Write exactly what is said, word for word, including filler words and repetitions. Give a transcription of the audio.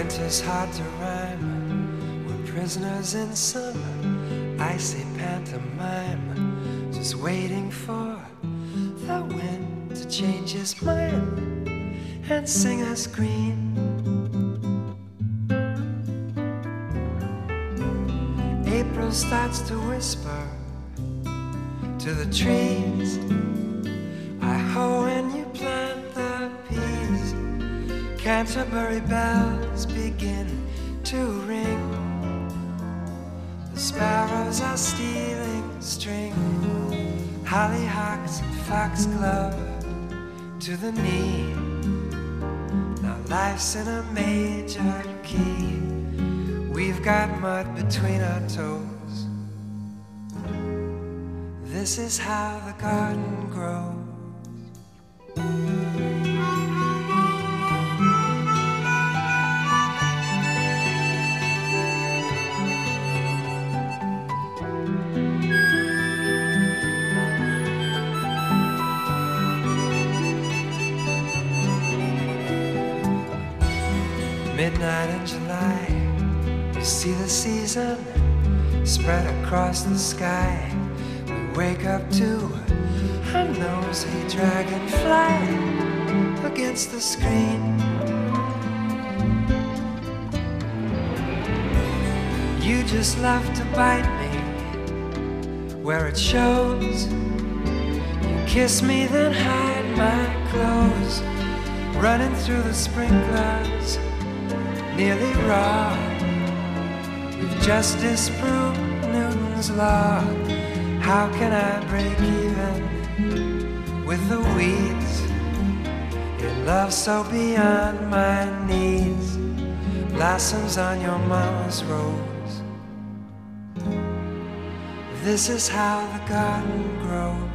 Winter's hard to rhyme. We're prisoners in summer, icy pantomime, just waiting for the wind to change his mind and sing us green. April starts to whisper to the trees, I hoe and you plant the peas. Canterbury bells begin to ring. The sparrows are stealing string. Hollyhocks and foxglove to the knee. Now life's in a major key. We've got mud between our toes. This is how the garden grows. Midnight in July, you see the season spread across the sky. We wake up to a nosy dragonfly against the screen. You just love to bite me where it shows. You kiss me then hide my clothes, running through the sprinklers nearly raw. We've just disproved Newton's law. How can I break even with the weeds? Your love so beyond my needs, blossoms on your mama's rose. This is how the garden grows.